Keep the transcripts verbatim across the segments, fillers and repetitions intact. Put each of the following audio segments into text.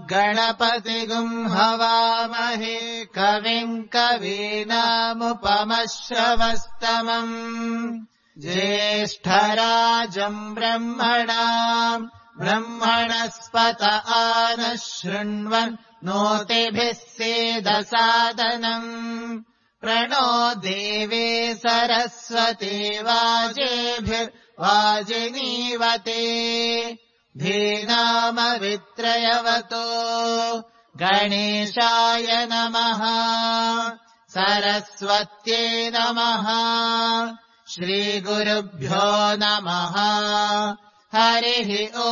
गणपतिगुम् हवामहे कविम् कवीनामुपमश्रवस्तमम् ज्येष्ठराजम् ब्रह्मणाम् ब्रह्मणस्पत आनः शृण्वन् नोतिभिः सेदसादनम् प्रणो देवे सरस्वती वाजेभिर्वाजिनीवते धीनामवित्रयवतो गणेशाय नमः सरस्वत्यै नमः श्रीगुरुभ्यो नमः हरिः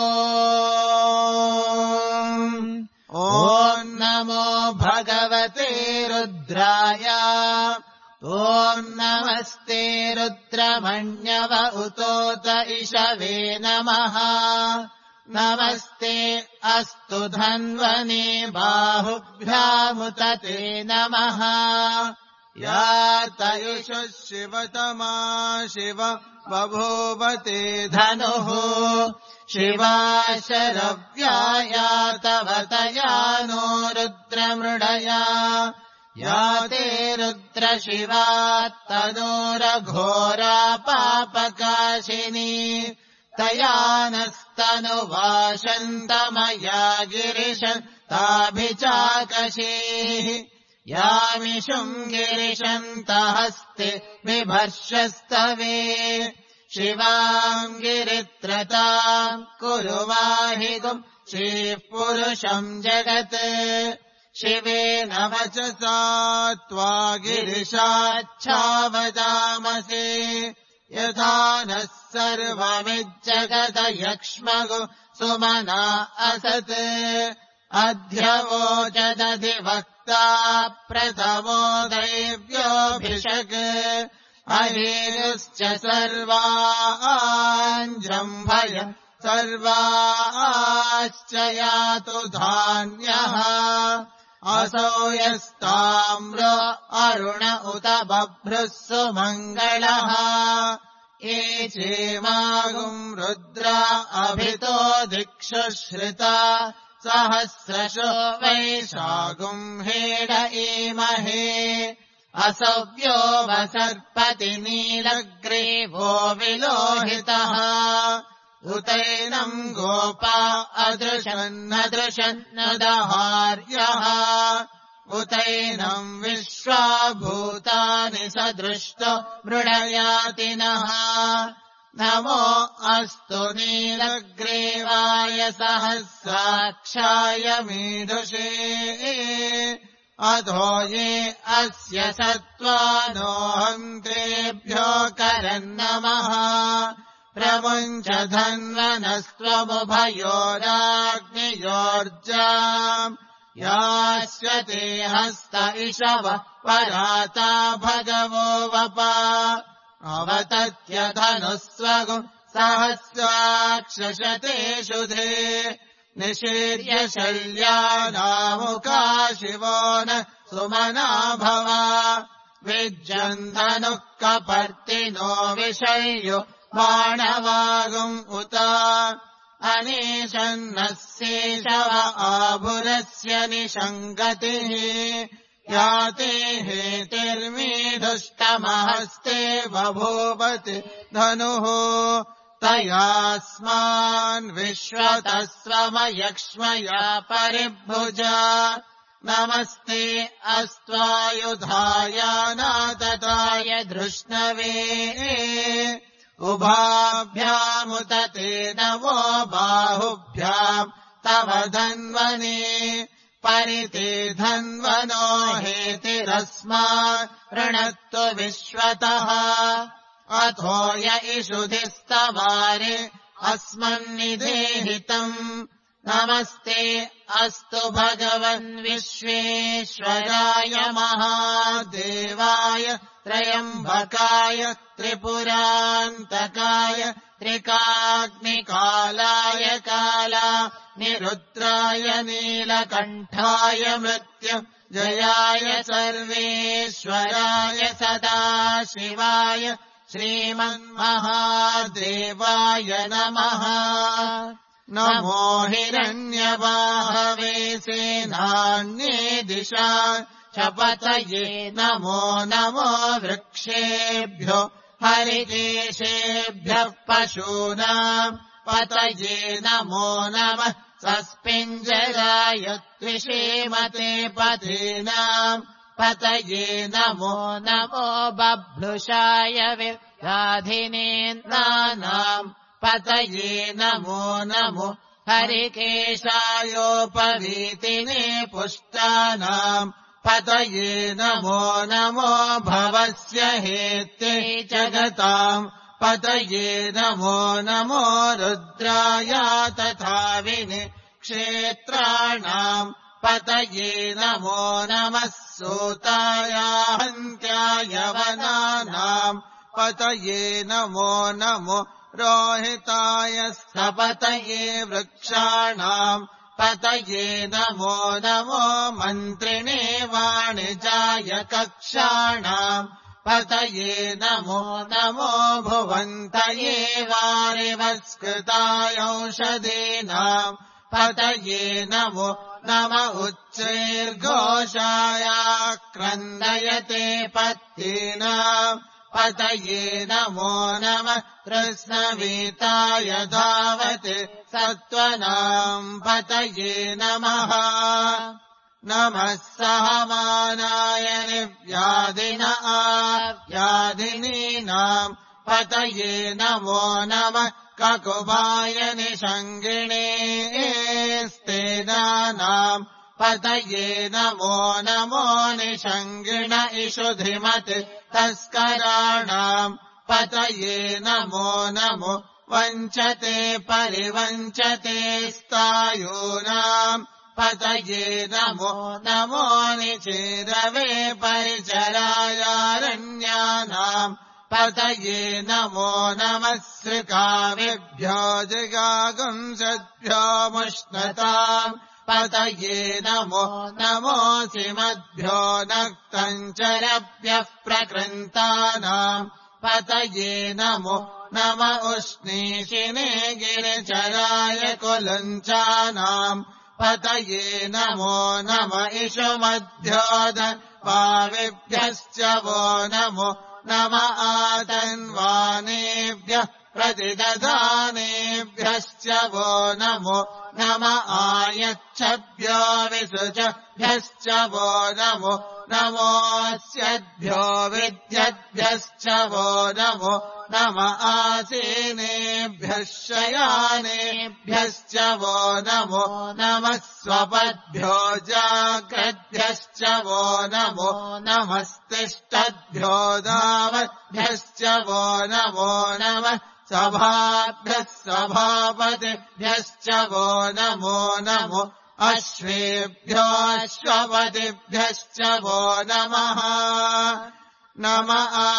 ओम् ॐ नमो भगवते रुद्राय ॐ नमस्ते रुद्रमण्यव उतोत इषवे नमः नमस्ते अस्तु धन्वने बाहुभ्यामुत ते नमः या तयुषः शिवतमा शिव बभूवते धनुः शिवा शरव्याया तव तया नो रुद्रमृडया या ते रुद्रशिवा तनोरघोरा पापकाशिनी तया नस्तनुवाशन्तमया गिरिशन्ताभिचाकशीः यामिषुम् गिरिशन्तहस्ते बिभर्षस्तवे शिवाम् गिरित्रताम् कुरु वाहिगुम् श्रीः पुरुषम् जगत् शिवेन वचसा त्वा गिरिशाच्छावदामसे यथा नः सर्वमिज्जगत यक्ष्मगु सुमना असत् अध्यवोचदधिवक्ता प्रथमो दैव्योऽभिषक् अहेरुश्च सर्वाञ्जम्भय सर्वाश्च यातु धान्यः असौ यस्ताम्रो अरुण उत बभ्रुः सुमङ्गलः ये चेमागुम् रुद्रा अभितो दिक्षुश्रिता सहस्रशो वैशागुम् हेड ईमहे असव्यो वसर्पति नीलग्रीवो विलोहितः उतैनम् गोपा अदृशन्नदृशन्नदहार्यः उतैनम् विश्वाभूतानि सदृष्टो मृडयातिनः नमो अस्तु नीलग्रीवाय सहस्राक्षाय मीदुषे अधो ये अस्य सत्त्वानो हन्तेभ्यो करन्नमः प्रमुञ्च धन्वनस्त्वमुभयोराग्नियोर्जाम् याश्वते हस्त इषव पराता भगवो वपा अवतत्य धनुस्वगु सहस्राक्षशते शुधे निषेद्य शल्यानामुका शिवो न सुमना भवा विज्जन्धनुः कपर्तिनो विषय्यो बाणवागुम् उत अनेशन्नः शेषव आभुरस्य निषङ्गतिः याते हेतिर्मीधुष्टमहस्ते बभूवति धनुः तयास्मान् विश्वतः स्वमयक्ष्मया परिभुजा नमस्ते अस्त्वायुधाय नातताय धृष्णवे उभाभ्यामुत ते नवो बाहुभ्याम् तव धन्वने परिते धन्वनो हेतिरस्मान् ऋणत्तु विश्वतः अथो य इषुधिस्तवारे अस्मन्निदेहितम् नमस्ते अस्तु भगवन् विश्वेश्वराय महादेवाय त्रयम्बकाय त्रिपुरान्तकाय त्रिकाग्निकालाय काला निरुद्राय नीलकण्ठाय मृत्यु जयाय सर्वेश्वराय सदाशिवाय श्रीमन्महादेवाय नमः। नमो हिरण्यबाहवे सेनान्ये दिशा च पतये नमो नमो वृक्षेभ्यो हरिकेशेभ्यः पशूनाम् पतये नमो नमः सस्पिञ्जराय त्विषेमते पथीनाम् पतये नमो नमो बभ्रुषाय विराधिनेन्द्राणाम् पतये नमो नमो हरिकेशायोपवीतिने पुष्टानाम् पतये नमो नमो भवस्य हेत्ये जगताम् पतये नमो नमो रुद्राय तथा विने क्षेत्राणाम् पतये नमो नमः सूताय हन्त्याय वनानाम् पतये नमो नमो रोहिताय सपतये वृक्षाणाम् पतये नमो नमो मन्त्रिणे वाणिजाय कक्षाणाम् पतये नमो नमो भुवन्तये वारिवस्कृताय औषधीनाम् पतये नमो नम उच्चैर्घोषाय क्रन्दयते पत्नीनाम् पतये नमो नमः कृष्णवीताय धावते सत्त्वनाम् पतये नमः नमः सहमानाय निर्व्याधिन आव्याधिनीनाम् पतये नमो नमः ककुभाय निषङ्गिणे स्तेनानाम् पतये नमो नमो निषङ्गिण इषुधिमते तस्कराणाम् पतये नमो नमो वञ्चते परिवञ्चते स्तायूनाम् पतये नमो नमो निचेरवे परिचरायारण्यानाम् पतये नमो नमः सृकाविभ्यो जिगागुंसद्भ्यो मुष्णताम् पतये नमो नमोऽसिमद्भ्यो नक्तञ्चरभ्यः प्रकृन्तानाम् पतये नमो नम उष्णीषिणे गिरिचराय कुलञ्चानाम् पतये नमो नम इषुमध्योद पाविभ्यश्च वो नमो नम आतन्वानेभ्यः प्रतिदधानेभ्यश्च वो नमो नम आयच्छभ्यो विसृजभ्यश्च वो नमो नमोऽस्यद्भ्यो विद्यद्भ्यश्च वो नमो नम आसीनेभ्यः शयानेभ्यश्च वो नमो नमः स्वपद्भ्यो जाग्रद्भ्यश्च वो नमो नमस्तिष्ठद्भ्यो दावद्भ्यश्च वो नमो नमः सभाभ्यः सभापतिभ्यश्च वो नमो नमो अश्वेभ्यो अश्वपतिभ्यश्च वो नमः नम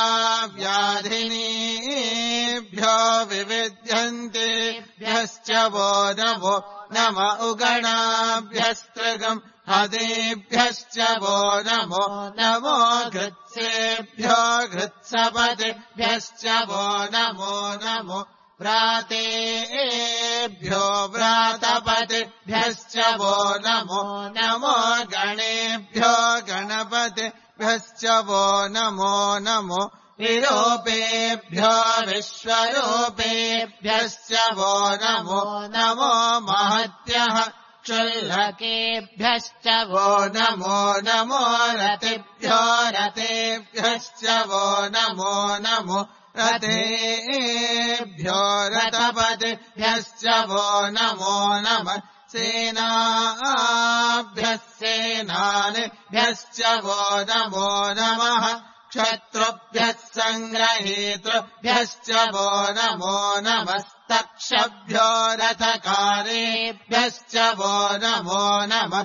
आव्याधिनीभ्यो विविध्यन्तेभ्यश्च वो नमो नम उगणाभ्यस्त्रिगम् हदेभ्यश्च वो नमो नमो घृत्सेभ्यो घृत्सपतिभ्यश्च वो नमो नमो व्रातेभ्यो व्रातपतिभ्यश्च वो नमो नमो गणेभ्यो गणपतिभ्यश्च वो नमो नमो विरूपेभ्यो विश्वरूपेभ्यश्च वो नमो नमो महत्यः क्षुल्लकेभ्यश्च वो नमो नमो रतिभ्यो रतेभ्यश्च वो नमो नमो रतेभ्यो रतपतिभ्यश्च वो नमो नमः सेनाभ्यः सेनानिभ्यश्च वो नमो नमः क्षत्रुभ्यः सङ्ग्रहीतृभ्यश्च वो नमो नमस्तक्षभ्यो रथकारेभ्यश्च वो नमो नमः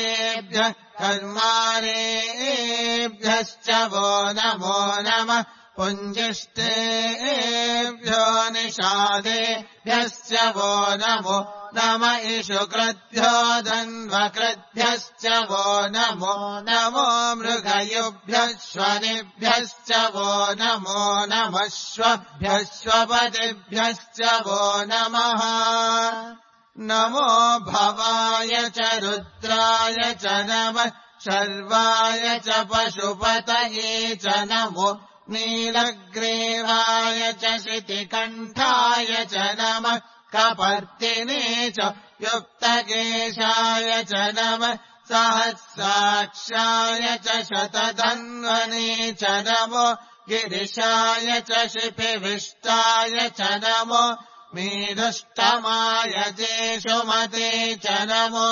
कुलालेभ्यः कर्मारेभ्यश्च वो नमो नमः पुञ्जिष्टेभ्यो निषादेभ्यश्च वो नमो नम इषुकृद्भ्यो धन्वकृद्भ्यश्च वो नमो नमो मृगयुभ्यः श्वनिभ्यश्च वो नमो नमः श्वभ्यश्वपतिभ्यश्च वो नमः नमो भवाय च रुद्राय च नमः शर्वाय च पशुपतये च नमो नीलग्रीवाय च शितिकण्ठाय च नमः कपर्दिने च युक्तकेशाय च नमः सहस्राक्षाय च शतधन्वने च नमो गिरिशाय च शिपिविष्टाय च नमो मेरुष्टमाय जेषुमते च नमो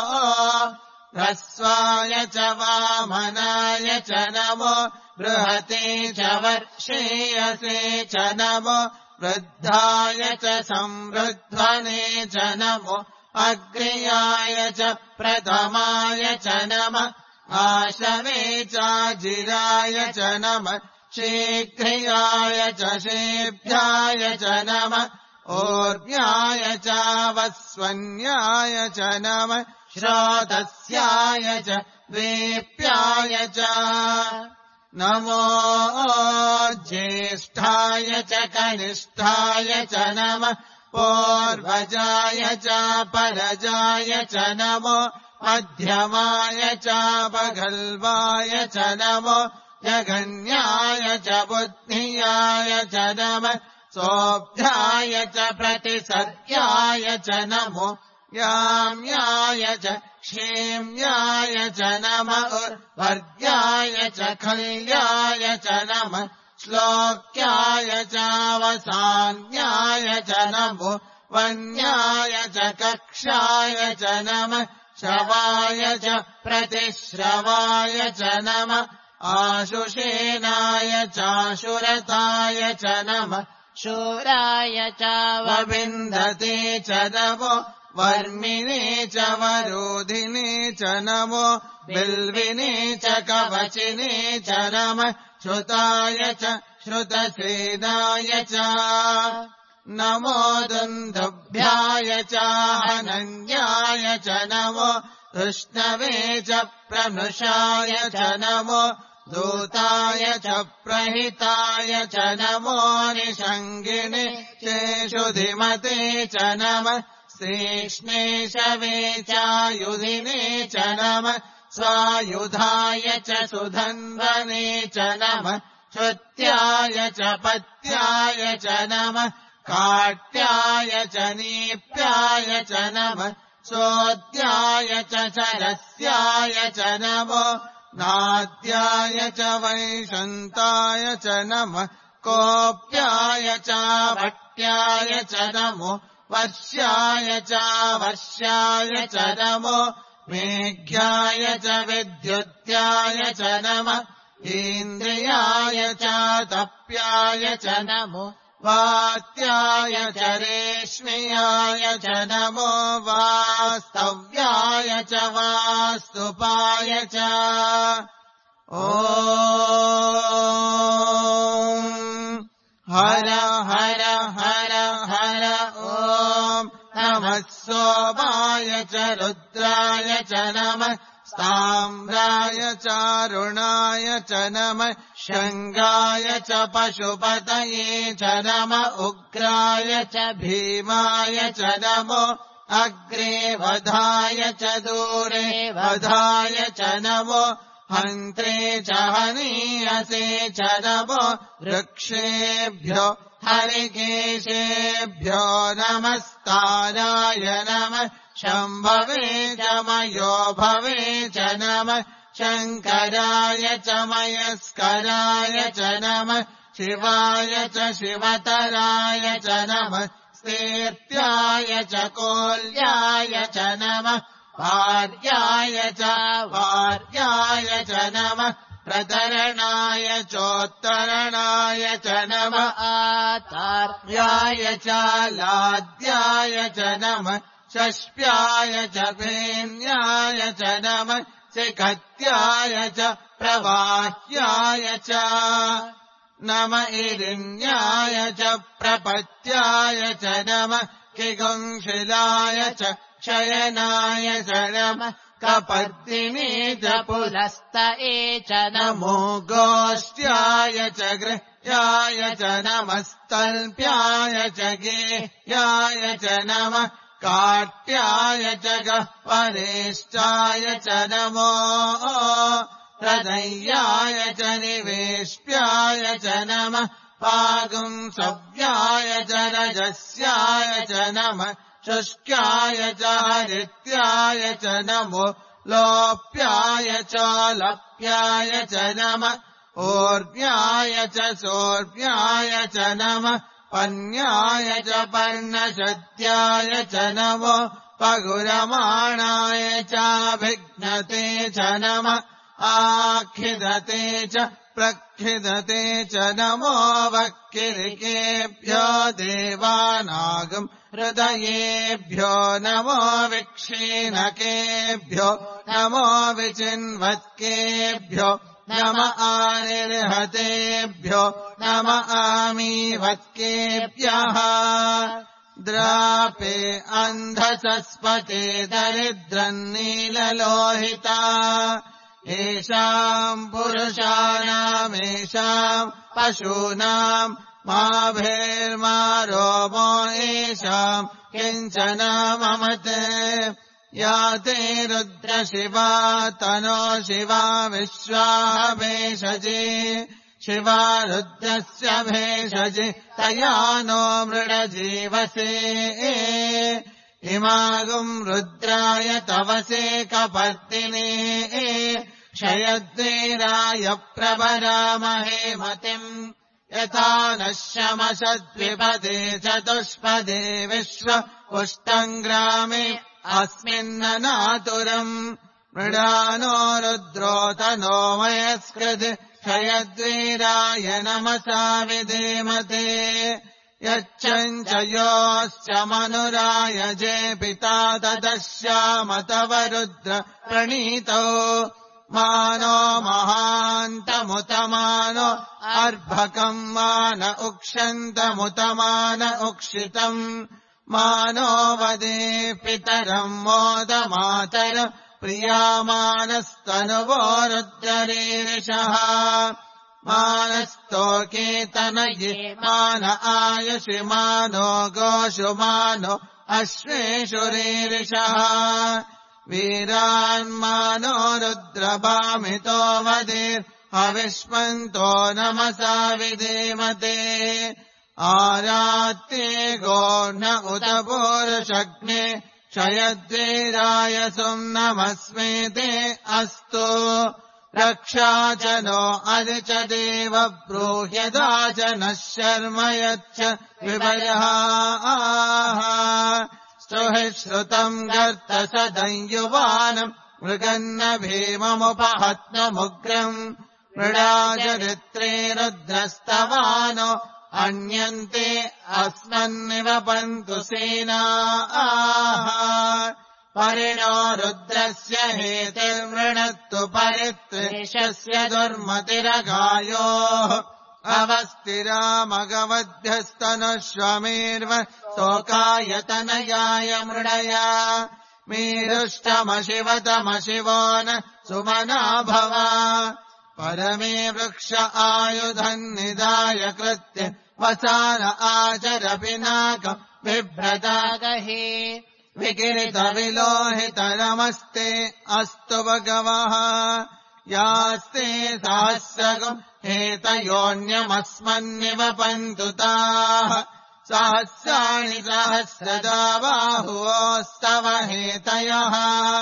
ह्रस्वाय च वामनाय च नमो बृहते च वर्षेयसे च नमो वृद्धाय च संवृध्वने च नमो अग्र्याय च प्रथमाय च नमः आशवे चाजिराय च नमः शीघ्रियाय च शेभ्याय च नमः ऊर्व्याय च वस्वन्याय च नमः श्रोतस्याय च वेप्याय च नमो ज्येष्ठाय च कनिष्ठाय च नमः पूर्वजाय च परजाय च नमो मध्यमाय च पगल्वाय च नमो जघन्याय च बुद्धियाय च नमः सोऽभ्याय च प्रतिसर्याय च नमो याम्याय च क्षेम्याय च नमः उर्वर्याय च खल्याय च नमः श्लोक्याय च वसान्याय च नमो वन्याय च कक्षाय च नमः श्रवाय च प्रतिश्रवाय च नमः आशुषेनाय चाशुरताय च नमः शूराय च वविन्दते च नमो वर्मिणे च वरोधिने च नमो बिल्विने च कवचिने च नमः श्रुताय च श्रुतसेनाय च नमो दुन्दुभ्याय च हनन्याय च नमो कृष्णवे च प्रमृषाय च नमो दूताय च प्रहिताय च नमो निषङ्गिने चेषुधिमते च नमः श्रीष्णेशवे चायुधिने च नमः स्वायुधाय च सुधन्वने च नमः श्रुत्याय च पत्याय च नमः काट्याय च नीप्याय च नमः सोद्याय च शरस्याय च नमो नाद्याय च वैशन्ताय च नमः कोप्याय च भट्याय च नमो वर्ष्याय च वर्ष्याय च नमो मेघ्याय च विद्युत्याय च नमः इन्द्रियाय च तप्याय च नमो वात्याय च रेश्म्याय च नमो वास्तव्याय च वास्तुपाय च ॐ हर हर हर हर ॐ नमः सोमाय च रुद्राय च नमः ताम्राय चारुणाय च नमः शङ्गाय च पशुपतये च नमः उग्राय च भीमाय च नमो अग्रे वधाय च दूरे वधाय च नमो हन्त्रे च हनीयसे च नमो वृक्षेभ्यो हरिकेशेभ्यो नमस्ताराय नमः शम्भवे च मयो भवे च नमः शङ्कराय च मयस्कराय च नमः शिवाय च शिवतराय च नमः स्तीर्त्याय च कोल्याय च नमः भार्याय च भार्याय च नमः प्रतरणाय चोत्तरणाय च नमः आतार्याय च लाद्याय च नमः षष्प्याय च फेन्याय च नमः शिखत्याय च प्रवाह्याय च नम इरिण्याय च प्रपत्याय च नमः किगुंशिलाय च शयनाय च नमः कपर्दिने च पुलस्त एच नमो गोष्ट्याय च गृह्याय च नमस्तल्प्याय च गेह्याय च नमः काट्याय च गह्वरेष्टाय च नमो हृदयाय च निवेश्याय च नमः पागुंसव्याय च रजस्याय च नमः शुष्क्याय च हरित्याय च नमो लोप्याय च लप्याय च नमः ऊर्व्याय च सोर्व्याय च नमः पन्याय च पर्णशत्याय च नमो पगुरमाणाय चाभिघ्नते च नमः आखिदते च प्रखिदते च नमो वक्किरिकेभ्यो देवानागम् हृदयेभ्यो नमो विक्षीणकेभ्यो नमो विचिन्वत्केभ्यो नम आनिर्हतेभ्यो नम आमीवत्केभ्यः द्रापे अन्धसस्पते दरिद्रन्नीललोहिता येषाम् पुरुषाणामेषाम् पशूनाम् माभेर्मा रोमो येषाम् किञ्चन ममते या ते रुद्रशिवा तनो शिवा विश्वाः भेषजे शिवा रुद्रस्य भेषजे तया नो मृडजीवसे इमागुम् रुद्राय तवसे कपर्दिने क्षयद्वीराय प्रभरामहे मतिम् यथा नः शमशद्विपदे चतुष्पदे विश्व पुष्टम् ग्रामे अस्मिन्ननातुरम् मृडानो रुद्रोतनो मयस्कृति क्षयद्वीराय नमसा विधेमते यच्छम् च योश्च मनुराय जे पिता तदश्याम तव रुद्र प्रणीतौ मानो महान्तमुतमानो अर्भकम् मान उक्षन्तमुतमान उक्षितम् मानो वदे पितरम् मोदमातर प्रियामानस्तनुवो रुद्ररीरिषः मानस्तोकेतनये मान आयुषि मानो गोषु मानो अश्वेषु रीरिषः वीरान्मानो रुद्रभामितो वदेर् हविष्मन्तो नमसा विधेमते आरात्ते गोर्न उत पुरुषग्ने क्षयद्वीराय सुम्नमस्मेते अस्तु रक्षा च नो अदि च देव ब्रूह्यदा च नः शर्म यच्च विभयः स्तुहि श्रुतम् गर्तसदञ्युवानम् मृगन्न भीममुपहत्नमुग्रम् मृडाचरित्रे रुद्रस्तवानो अन्यन्ते अस्मन्निवपन्तु सेनाः परिणो रुद्रस्य हेतिर्वृणत्तु परित्रेषस्य दुर्मतिरगायोः अवस्तिरामगवद्भ्यस्तनुष्वमेर्व शोकायतनयाय मृडया मेरुष्टमशिवतमशिवो न सुमना भव परमे वृक्ष आयुधम् निधाय कृत्य वसान आचर पिनाकम् बिभ्रतागहि विकिरितविलोहितरमस्ते अस्तु भगवः यास्ते सहस्रगम् हेतयोऽन्यमस्मन्निवपन्तु ताः सहस्राणि सहस्रदा बाहुवोस्तव हेतयः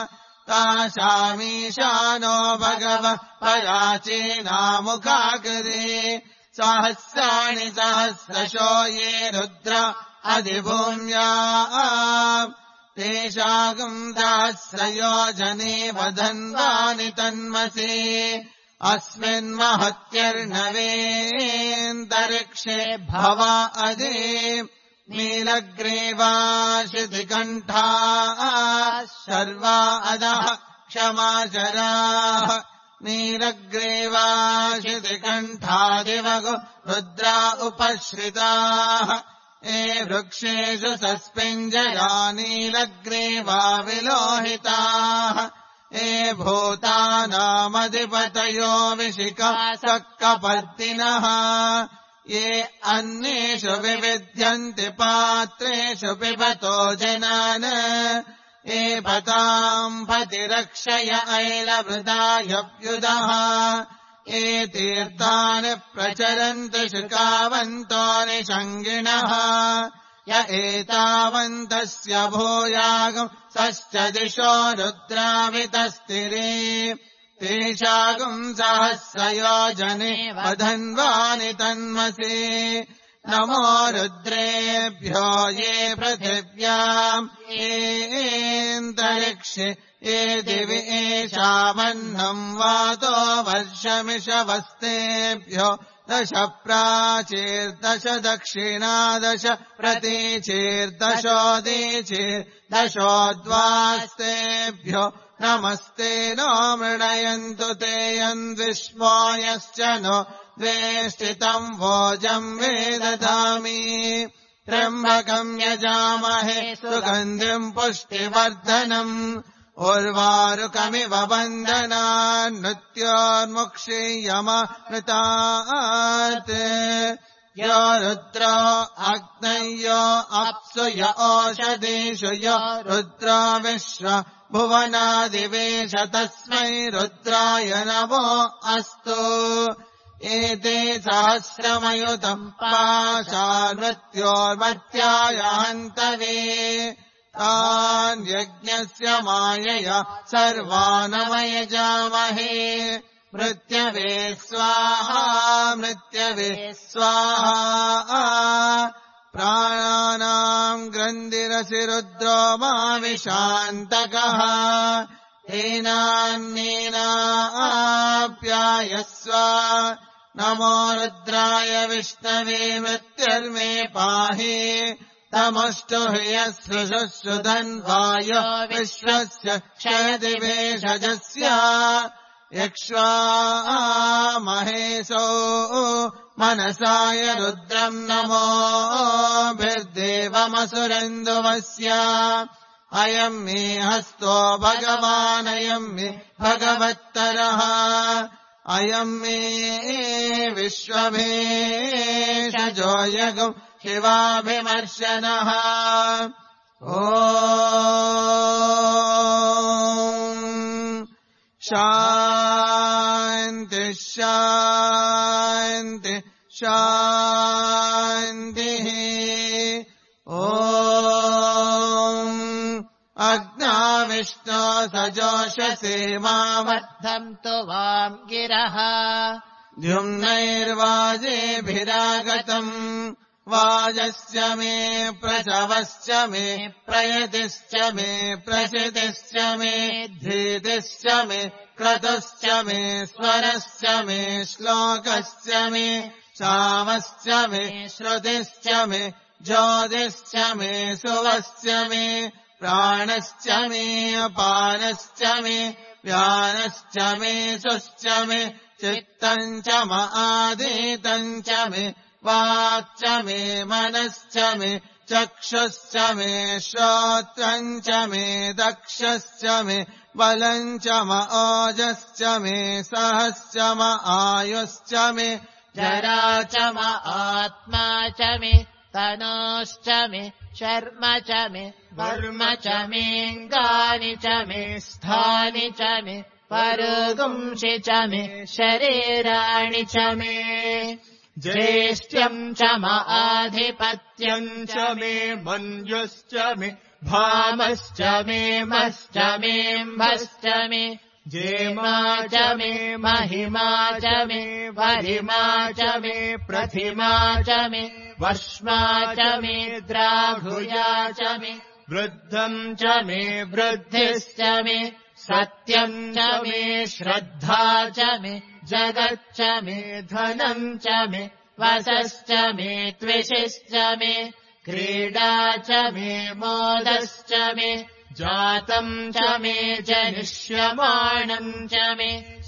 तासामीशानो भगवः पराचीनामुखाकृते सहस्राणि सहस्रशो ये रुद्र अधिभूम्या तेषागम् सहस्रयोजने वधन्वानि तन्मसे अस्मिन्महत्यर्णवेऽन्तरिक्षे भव अदे नीलग्रीवाशितिकण्ठाः शर्वा अधः क्षमाचराः नीलग्रीवाशितिकण्ठादिवगो रुद्रा उपश्रिताः ये वृक्षेषु सस्पिञ्जया नीलग्रीवा विलोहिताः ये भूतानामधिपतयो विशिखासक्कपर्दिनः ये अन्येषु विविध्यन्ति पात्रेषु पिबतो जनान् ये पताम् पतिरक्षय ऐलभृदायव्युदः ये तीर्थानि प्रचरन्ति शुकावन्तो निषङ्गिणः य एतावन्तस्य भूयागम् सश्च दिशो रुद्रावितस्तिरे तेषागम् सहस्रयोजने वधन्वानि तन्मसि नमो रुद्रेभ्यो ये पृथिव्याम् येऽन्तरिक्षे ये दिवि एषामन्नम् वातो वर्षमिषवस्तेभ्यो दश प्राचीर्दश दक्षिणादश प्रतीचीर्दशोदीचीर्दशोद्वास्तेभ्यो नमस्ते नो मृणयन्तु ते यन्विष्मोयश्च नो द्वेष्टितम् भोजम् वेदधामि त्र्यम्बकम् यजामहे सुगन्धिम् पुष्टिवर्धनम् उर्वारुकमिव बन्धनान् मृत्योर्मुक्षीयममृतात् यो रुद्रो अग्नयो अप्सु य ओषधीषु यो रुद्रो विश्व भुवनादिवेश तस्मै रुद्राय नमो अस्तु एते सहस्रमयुतम् पाशान्मृत्योर्मर्त्याय हन्तवे तान् यज्ञस्य मायया सर्वानमयजामहे मृत्यवे स्वाहा मृत्यवे स्वाहा प्राणानाम् ग्रन्थिरसि रुद्रो मा विशान्तकः तेनान्येनाप्यायस्व नमो रुद्राय विष्णवे मृत्युर्मे पाहि तमस्तु ह्यसृशुधन्वाय विश्वस्य क्षयदिवेशजस्य यक्ष्वा महेशो मनसाय रुद्रम् नमोभिर्देवमसुरन्दुवस्य अयम् मे हस्तो भगवानयम् मे भगवत्तरः अयम् मे विश्वभेषजो यगम् शिवाभिमर्शनः ॐ शान्ति शान्ति शान्तिः ॐ अग्नाविष्णो सजोषसे मावर्धन्तु वाम् गिरः द्युम्नैर्वाजेभिरागतम् वाजस्य मे प्रसवश्च मे प्रयतिश्च मे प्रसितिश्च मे धीतिश्च मे क्रतुश्च मे स्वरश्च मे श्लोकश्च मे सामश्च मे श्रुतिश्च मे ज्योतिश्च मे सुवश्च मे प्राणश्च मे अपानश्च मे व्यानश्च मे सुश्च मे चित्तम् च मादीतम् च मे वाक्च मे मनश्च मे चक्षुश्च मे श्रोत्रम् च मे दक्षश्च मे बलम् च म ओजश्च मे सहश्च म आयुश्च मे जरा च म आत्मा च मे तनोश्च मे शर्म च मे वर्म च मेऽङ्गानि च मे स्थानि च मे परुगुंसि च मे शरीराणि च मे ज्येष्ठ्यम् च म आधिपत्यम् च मे मञ्जुश्च मे भामश्च मे मश्च मेऽम्भश्च मे जेमा च मे महिमा च मे वरिमा च मे प्रथिमा च मे वश्मा च मे द्राघुया च मे वृद्धम् च मे वृद्धिश्च मे सत्यम् च मे श्रद्धा च मे जगच्च मे धनम् च मे वसश्च मे त्विषिश्च मे क्रीडा च मे मोदश्च मे जातम् च मे जनिष्यमाणम् च मे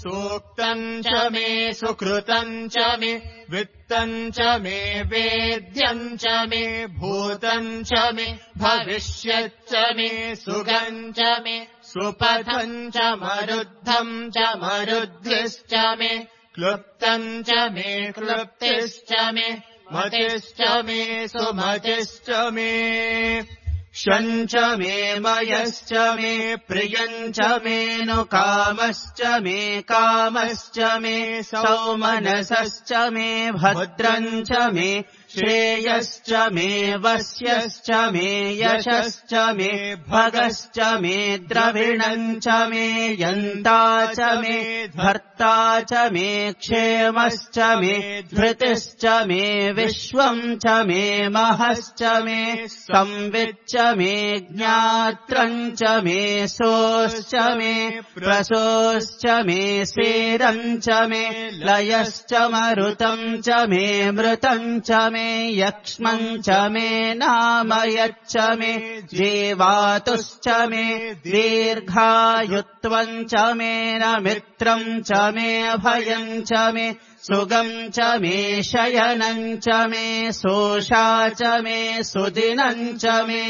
सूक्तम् च मे सुकृतम् च मे वित्तम् च मे वेद्यम् च मे भूतम् च मे भविष्यच्च मे सुगम् च मे सुपथम् च मरुद्धम् च मरुद्धिश्च मे क्लुप्तम् च मे क्लुप्तिश्च मे मतिश्च मे सुमतिश्च मे शम् च मे मयश्च मे प्रियम् च मे नु कामश्च मे कामश्च मे सौमनसश्च मे भद्रम् च मे श्रेयश्च मे वस्यश्च मे यशश्च मे भगश्च मे द्रविणम् च मे यन्ता च मे भर्ता च मे क्षेमश्च मे धृतिश्च मे विश्वम् च मे महश्च मे संविच्च मे ज्ञात्रम् च मे सोश्च मे प्रसोश्च मे सेरम् च मे लयश्च मरुतम् च मे मृतम् च मे यक्ष्मम् च मे नामयच्च मे जीवातुश्च मे दीर्घायुत्वम् च मे नमित्रम् च मे भयम् च मे सुगम् च मे शयनम् च मे सोषा च मे सुदिनम् च मे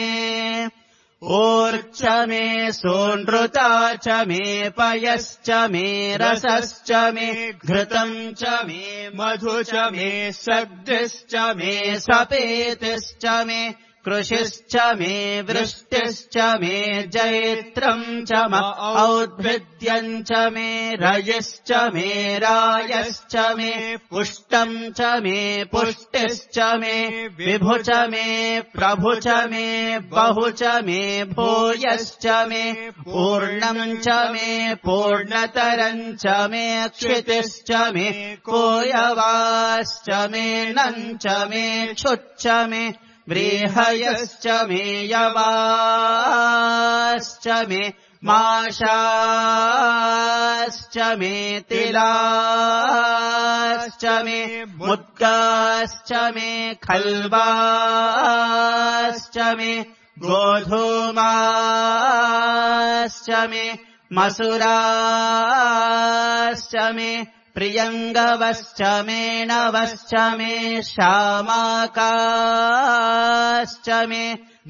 ऊर्च मे सोनृता च मे पयश्च मे रसश्च मे घृतम् च मे मधु च मे सग्धिश्च मे सपेतिश्च मे कृषिश्च मे वृष्टिश्च मे जैत्रम् च म औद्भिद्यम् च मे रयिश्च मे रायश्च मे पुष्टम् च मे पुष्टिश्च मे विभु च मे प्रभु च मे बहु च मे भूयश्च मे पूर्णम् च मे पूर्णतरम् च मे क्षितिश्च मे कोयवाश्च मे नम् च मे क्षुच्च मे व्रीहयश्च मे यवाश्च मे माशाश्च मे तिलाश्च मे मुद्गाश्च मे खल्वाश्च मे गोधूमाश्च मे मसुराश्च मे प्रियङ्गवश्च मे नवश्च मे शामाकाश्च मे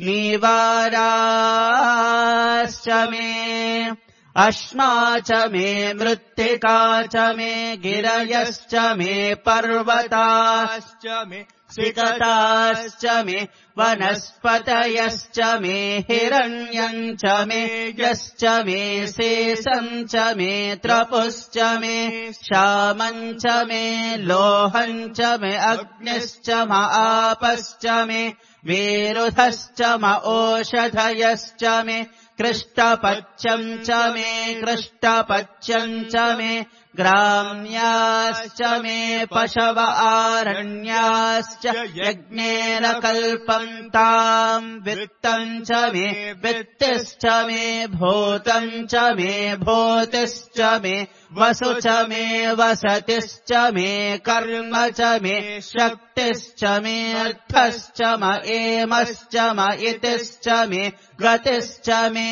नीवाराश्च मे अश्मा च मे मृत्तिका च मे गिरयश्च मे पर्वताश्च मे सिकताश्च मे वनस्पतयश्च मे हिरण्यम् च मे यश्च मे शेषम् च मे त्रपुश्च मे श्यामम् च मे लोहम् च मे अग्निश्च म आपश्च मे विरुधश्च म ओषधयश्च मे कृष्टपच्यम् च मे कृष्टपच्यम् च मे ग्राम्याश्च मे पशव आरण्याश्च यज्ञेन कल्पन्ताम् वित्तम् च मे वित्तिश्च मे भूतम् च मे भूतिश्च मे वसु च मे वसतिश्च मे कर्म च मे शक्तिश्च मे अर्थश्च म एमश्च म इतिश्च मे गतिश्च मे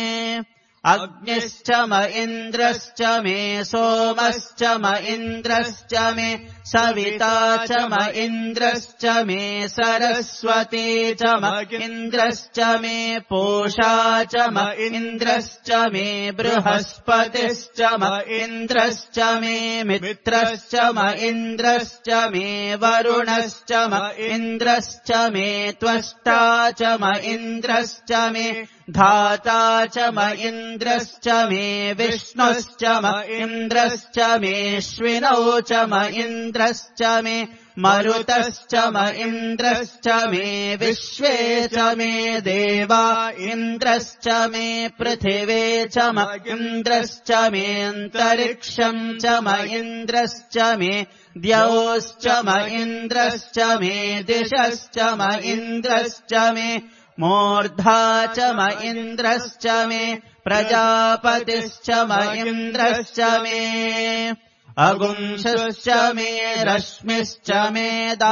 अग्निश्च म इन्द्रश्च मे सोमश्च म इन्द्रश्च मे सविता च म इन्द्रश्च मे सरस्वती च म इन्द्रश्च मे पूषा च म इन्द्रश्च मे बृहस्पतिश्च म इन्द्रश्च मे मित्रश्च म इन्द्रश्च मे वरुणश्च म इन्द्रश्च मे त्वष्टा च म इन्द्रश्च मे धाता च म इन्द्रश्च मे विष्णुश्च म इन्द्रश्च मेऽश्विनौ च म इन्द्रश्च मे मरुतश्च म इन्द्रश्च मे विश्वे च मे देवा इन्द्रश्च मे पृथिवे च म इन्द्रश्च मेऽन्तरिक्षम् च म इन्द्रश्च मे द्यौश्च म इन्द्रश्च मे दिशश्च म इन्द्रश्च मे मूर्धा च म इन्द्रश्च मे प्रजापतिश्च म इन्द्रश्च मे अगुंसश्च मे रश्मिश्च मे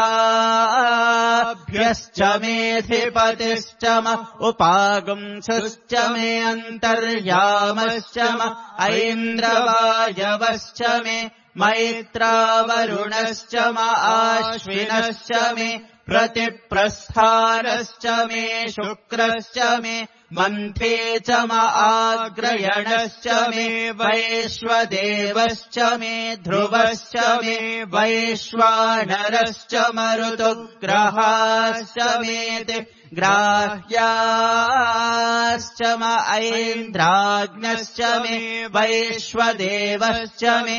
दाभ्यश्च मेऽधिपतिश्च म उपागुंसश्च मे अन्तर्यामश्च म ऐन्द्रवायवश्च मे मैत्रावरुणश्च म आश्विनश्च मे प्रतिप्रस्थानश्च मे शुक्रश्च मे मन्थे च म आग्रयणश्च मे वैश्वदेवश्च मे ध्रुवश्च मे वैश्वानरश्च मरुतुग्रहाश्च मेति ग्राह्याश्च म ऐन्द्राग्नश्च मे वैश्वदेवश्च मे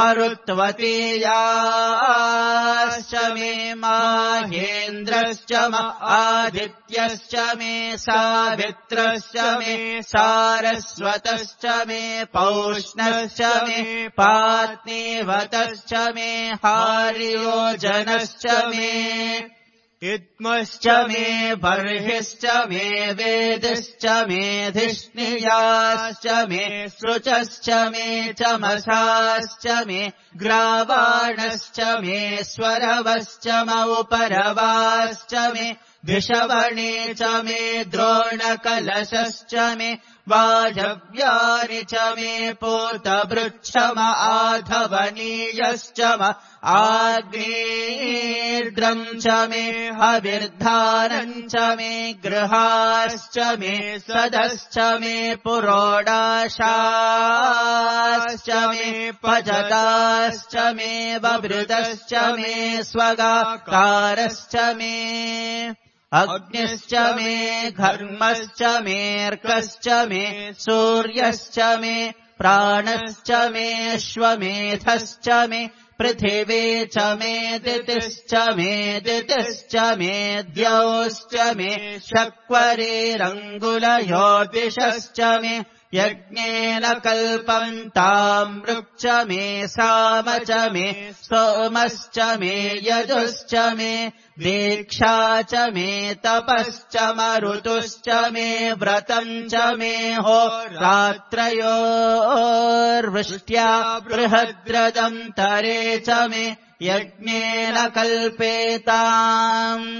मरुत्वतीयाश्च मे माहेन्द्रश्च म आदित्यश्च मे सावित्रश्च मे सारस्वतश्च मे पौष्णश्च मे पात्नीवतश्च मे हार्योजनश्च मे इद्मश्च मे बर्हिश्च मे वेदिश्च मे धिष्णियाश्च मे सृचश्च मे चमसाश्च मे ग्रावाणश्च मे स्वरवश्च मौपरवाश्च मे धिषवणे च मे द्रोणकलशश्च मे वाजव्यानि च मे पूतभृच्छम आधवनीयश्च म आग्नेर्द्रम् च मे हविर्धानम् च मे गृहाश्च मे सदश्च मे पुरोडाशाश्च मे पजताश्च मे ववृतश्च मे स्वगाकारश्च मे अग्निश्च मे घर्मश्च मेऽर्कश्च मे सूर्यश्च मे प्राणश्च मे अश्वमेधश्च मे पृथिवी च मे दितिश्च मे दितिश्च मे द्यौश्च मे शक्वरेरङ्गुलयोतिषश्च मे यज्ञेन कल्पन्ताम् मृक्च मे साम च मे सोमश्च मे यजुश्च मे दीक्षा च मे तपश्च मरुतुश्च मे व्रतम् च मे होरात्रयोर्वृष्ट्या बृहद्रदम् तरे च मे यज्ञेन कल्पेताम्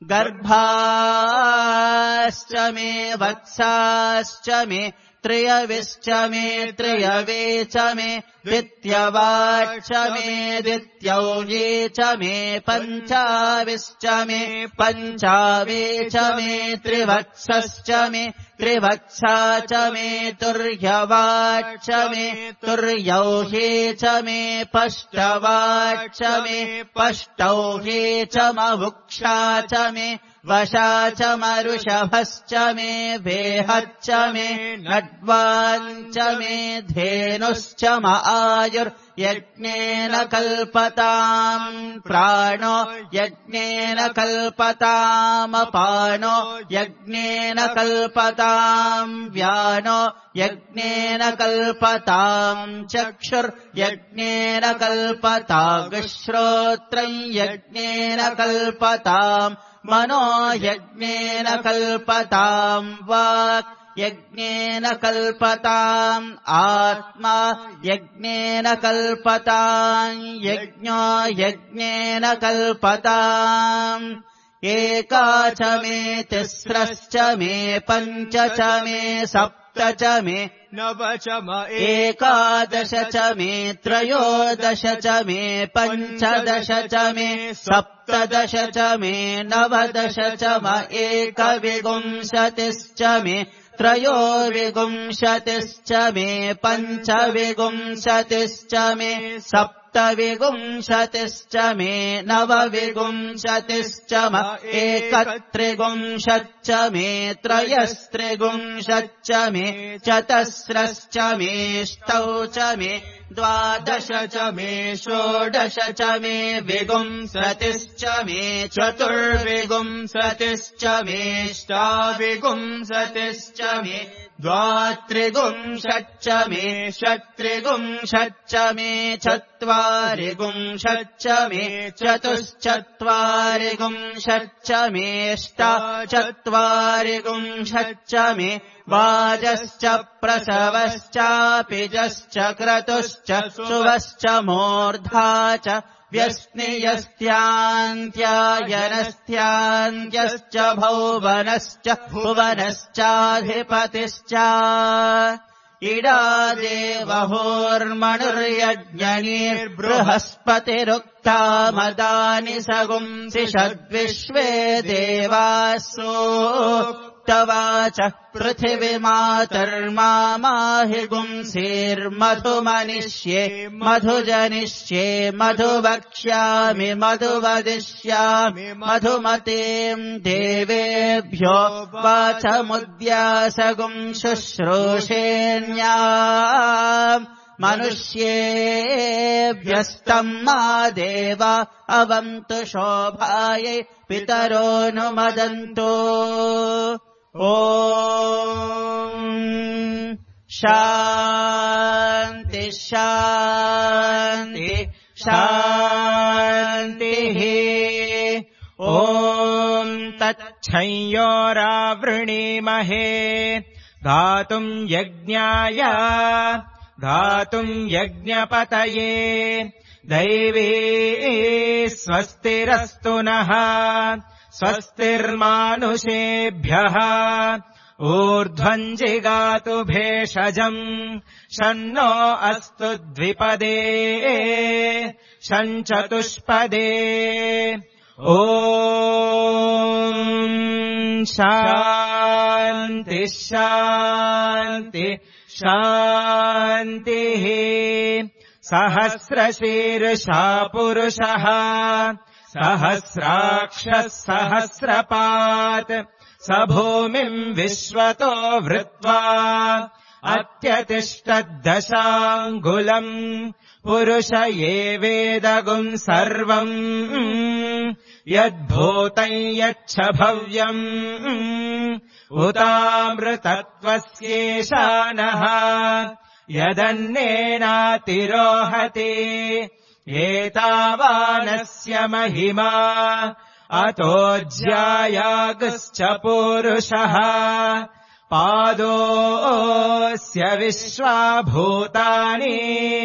गर्भाश्च मे वत्साश्च मे त्रयविश्च मे त्रयवे च मे द्वित्यवाच्च मे द्वित्यौये च मे पञ्चाविश्च मे पञ्चावे च मे त्रिवत्सश्च मे त्रिवत्सा च मे तुर्यवाच्च मे तुर्यौहे च मे पष्टवाच्च मे पष्टौहे च मवुक्षा च मे वशा च मरुषभश्च मे वेहच्च मे नड्वाञ्च मे धेनुश्च म आयुर्यज्ञेन कल्पताम् प्राणो यज्ञेन कल्पतामपानो यज्ञेन कल्पताम् व्यानो यज्ञेन कल्पताम् चक्षुर्यज्ञेन कल्पताम् श्रोत्रम् यज्ञेन कल्पताम् मनो यज्ञेन कल्पताम् वाक् यज्ञेन कल्पताम् आत्मा यज्ञेन कल्पताम् यज्ञो यज्ञेन कल्पताम् एका च मे तिस्रश्च मे पञ्च च मे सप्त च मे नव च म एकादश च मे त्रयोदश च मे पञ्चदश च मे सप्तदश च मे नवदश च म एकविंशतिश्च मे त्रयोविंशतिश्च मे पञ्चविंशतिश्च मे सप्तविंशतिश्च मे नवविंशतिश्च म एकत्रिंशच्च मे त्रयस्त्रिंशच्च मे चतस्रश्च मेष्टौ च मे द्वादश च मे षोडश च मे विंशतिश्च मे चतुर्विंशतिश्च मेष्टाविंशतिश्च मे द्वात्रिगुंशच्च मे षट्त्रिगुंशच्च मे चत्वारिगुंशच्च मे चतुश्चत्वारिगुंशच्च मेऽष्टाचत्वारिगुंशच्च मे वाजश्च प्रसवश्चापिजश्च क्रतुश्च सुवश्च मूर्धा च व्यस्नियस्त्यान्त्यायनस्त्यान्त्यश्च भौवनश्च भुवनश्चाधिपतिश्च इडा देवहोर्मणुर्यज्ञनीर्बृहस्पतिरुक्ता मदानि सगुंसि षद्विश्वे देवासो तवाच पृथिवीमातर्मामाहि गुंसेर्मधुमनिष्ये मधुजनिष्ये मधुवक्ष्यामि मधुवदिष्यामि मधुमतीम् देवेभ्यो वाचमुद्यासगुं शुश्रूषेण्या मनुष्येभ्यस्तम् मा देवा अवन्तु शोभायै पितरोऽनुमदन्तु ॐ शान्ति शान्ति शान्तिः ॐ तच्छंयोरावृणीमहे गातुम् यज्ञाय गातुम् यज्ञपतये दैवी स्वस्तिरस्तु नः स्वस्तिर्मानुषेभ्यः ऊर्ध्वम् जिगातु भेषजम् शन्नो अस्तु द्विपदे शञ्चतुष्पदे ॐ शान्ति शान्ति शान्तिः सहस्रशीर्षा पुरुषः सहस्राक्षः सहस्रपात् स भूमिम् विश्वतो वृत्वा अत्यतिष्ठद्दशाङ्गुलम् पुरुष एवेदगुम् सर्वम् यद्भूतम् यच्छ भव्यम् उतामृतत्वस्येषानः यदन्नेनातिरोहति एतावानस्य महिमा अतोऽज्यायागश्च पुरुषः पादोऽस्य विश्वाभूतानि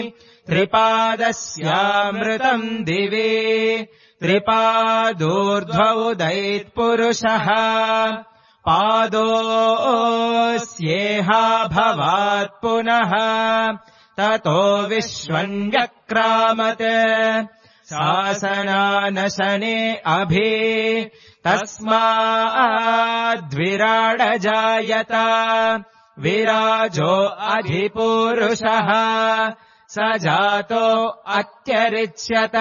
त्रिपादस्यामृतम् दिवि त्रिपादोर्ध्वौदैत्पुरुषः पादोऽस्येहा भवात् पुनः ततो विश्वन्यक्रामत् शासनानशने अभि तस्माद्विराडजायत विराजो अधिपुरुषः स जातो अत्यरिच्यत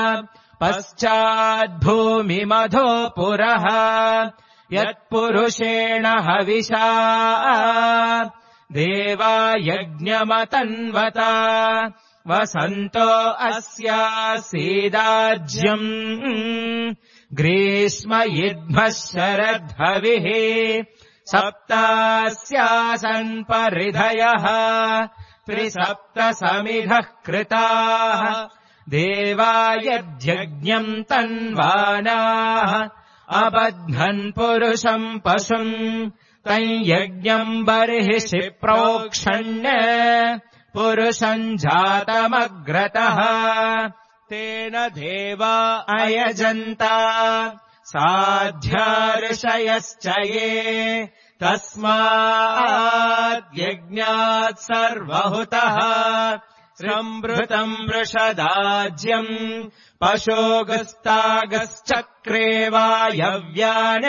पश्चाद्भूमिमधो पुरः यत्पुरुषेण हविषा देवा यज्ञमतन्वता वसन्तो अस्यासीदाज्यम् ग्रीष्म युध्मः शरद्भविः सप्तास्यासन् परिधयः त्रिसप्तसमिधः कृताः देवा यज्ञम् तन्वानाः अबध्नन् पुरुषम् पशुम् तम् यज्ञम् बर्हिषि प्रोक्षण्य पुरुषम् जातमग्रतः तेन देवा अयजन्ता साध्या ऋषयश्च ये तस्माद्यज्ञात् सर्वहुतः संवृतम् वृषदाज्यम् पशोगस्तागश्चक्रे वायव्यान्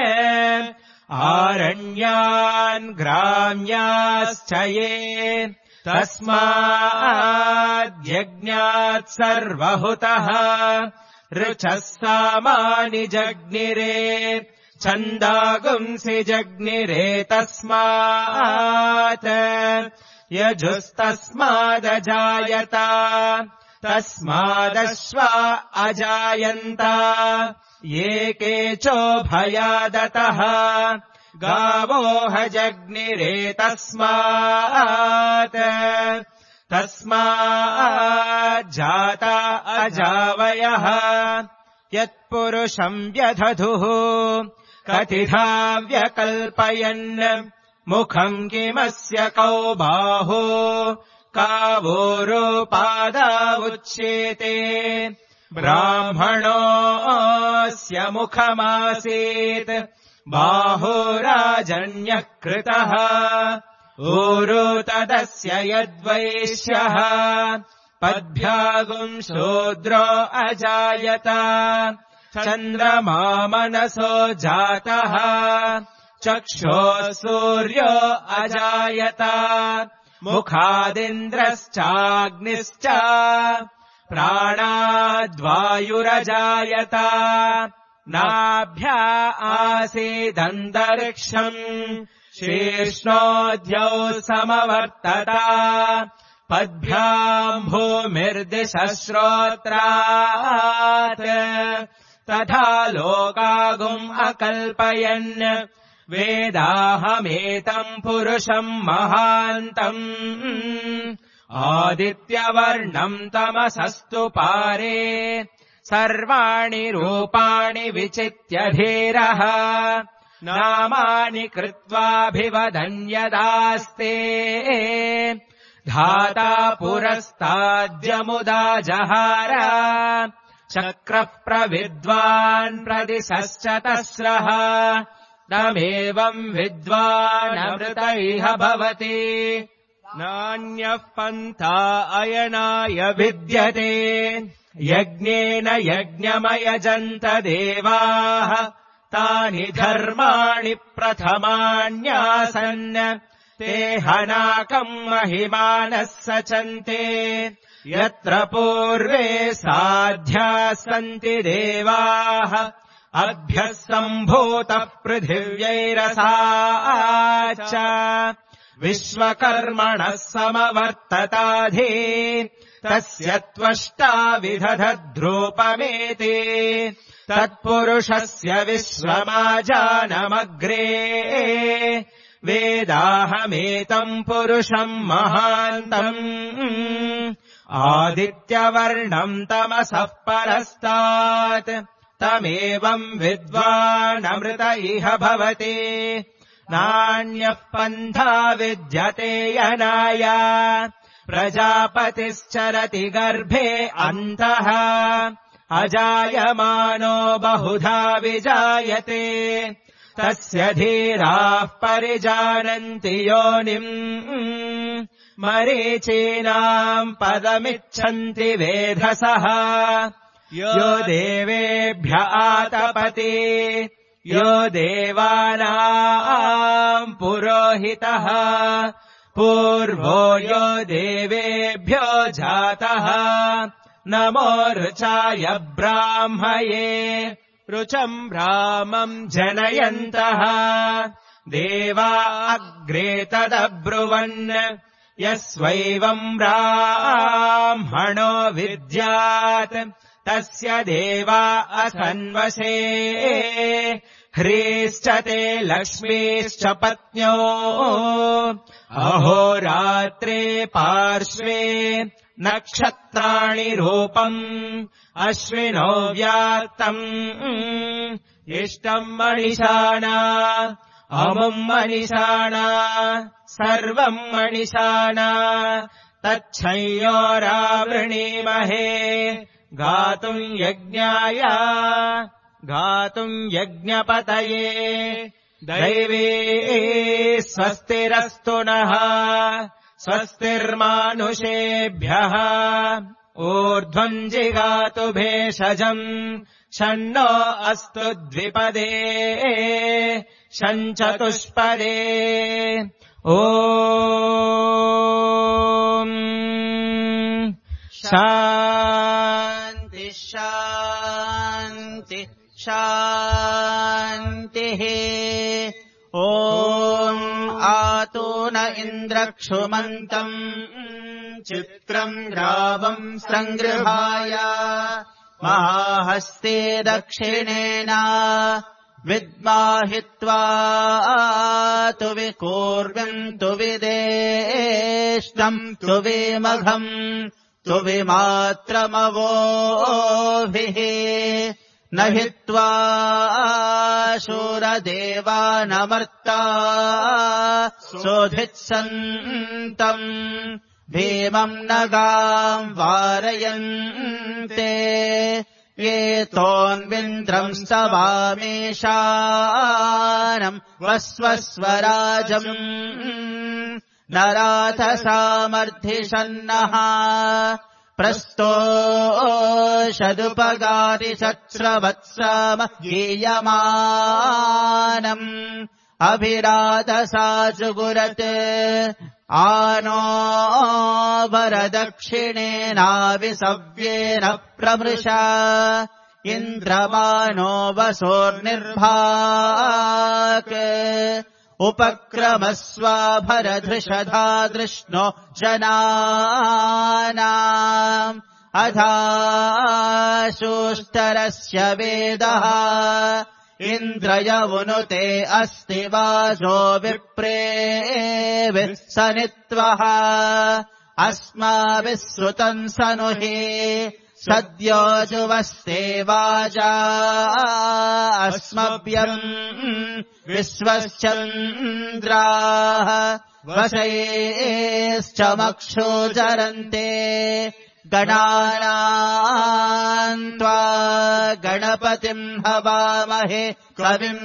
आरण्यान् ग्राम्याश्च ये तस्माद्यज्ञात् सर्वहुतः ऋचः सामानि जग्निरे छन्दागुंसि जग्निरे तस्मात् यजुस्तस्मादजायत तस्मादश्वा अजायन्त ये केचोभयादतः गावो हजग्निरेतस्मात् तस्माज्जाता अजावयः यत्पुरुषम् व्यदधुः कतिधा व्यकल्पयन् मुखम् किमस्य कौ बाहो कावोरुपादा उच्येते ब्राह्मणोऽस्य मुखमासीत् बाहुराजन्यः कृतः ऊरु तदस्य यद्वैश्यः पद्भ्यागुम् शूद्रो अजायत चन्द्रमा मनसो जातः चक्षुः सूर्यो अजायत मुखादिन्द्रश्चाग्निश्च प्राणाद्वायुरजायत नाभ्या आसीदन्तरिक्षम् शीर्ष्णोऽद्यौ समवर्तत पद्भ्याम् भूमिर्दिशश्रोत्रात् तथा लोकागुम् अकल्पयन् वेदाहमेतम् पुरुषम् महान्तम् आदित्यवर्णम् तमसस्तु पारे सर्वाणि रूपाणि विचित्य धीरः नामानि कृत्वाभिवदन्यदास्ते धाता पुरस्ताद्यमुदा जहार चक्रः प्रविद्वान् प्रदिशश्च तस्रः तमेवम् विद्वानमृत इह भवति नान्यः पन्था अयनाय विद्यते यज्ञेन यज्ञमयजन्त देवाः तानि धर्माणि प्रथमान्यासन् ते हनाकम् महिमानः सचन्ते यत्र पूर्वे साध्याः सन्ति देवाः अभ्यः सम्भूतः पृथिव्यैरसा च विश्वकर्मणः समवर्तताधि तस्य त्वष्टा विदधद्रूपमेति तत्पुरुषस्य विश्वमाजानमग्रे वेदाहमेतम् पुरुषम् महान्तम् आदित्यवर्णम् तमसः परस्तात् तमेवम् विद्वानमृत इह भवति नान्यः पन्था विद्यते यनाय प्रजापतिश्चरति गर्भे अन्तः अजायमानो बहुधा विजायते तस्य धीराः परिजानन्ति योनिम् मरीचीनाम् पदमिच्छन्ति वेधसः यो देवेभ्य आतपति यो देवानाम् पुरोहितः पूर्वो यो देवेभ्यो जातः नमो ऋचाय ब्राह्मये ऋचम् ब्राह्मम् जनयन्तः देवा अग्रे तदब्रुवन् यस्वैवम् ब्राह्मणो विद्यात् तस्य देवा असन्वशे ह्रीश्च ते लक्ष्मीश्च पत्न्यो अहोरात्रे पार्श्वे नक्षत्राणि रूपम् अश्विनो व्यात्तम् इष्टम् मणिषाणा अमुम् मणिषाणा सर्वम् मणिषाणा तच्छंयोरावृणीमहे गातुम् यज्ञाय गातुम् यज्ञपतये दैवे स्वस्तिरस्तु नः स्वस्तिर्मानुषेभ्यः ऊर्ध्वम् जिगातु भेषजम् शन्नो अस्तु द्विपदे शञ्चतुष्पदे ॐ शान्ति शान्ति शान्तिः ॐ आतो न इन्द्रक्षुमन्तम् चित्रम् ग्रावम् सङ्गृहाय महाहस्ते दक्षिणेन विद्माहित्वा तु विकूर्व्यम् तु विदेष्टम् तु विमघम् तु विमात्रमवोभिः न हित्वा शूरदेवानमर्ता सोऽधित्सन्तम् भीमम् नगाम् वारयन्ते ये तोन्विन्द्रम् स्तवामेशानम् वस्वस्वराजम् नराथसामर्धिषन्नः प्रस्तोषदुपगादिशस्रवत्सम गीयमानम् अभिरातसा जुगुरत् आनो वरदक्षिणेनाविसव्येन प्रमृशा इन्द्रमानो वसोर्निर्भाक् उपक्रमस्वाभरधृषधा दृष्णो जनानाम् अधाशोष्टरस्य वेदः इन्द्रयवुनुते अस्ति वाजो विप्रेभिः सनित्वः अस्माभिः श्रुतम् सनुहि सद्यो जुवस्ते वाजा अस्मभ्यम् विश्वश्चन्द्राः वशयेश्च मक्षोजरन्ते गणानाम् त्वा गणपतिम् हवामहे कविम्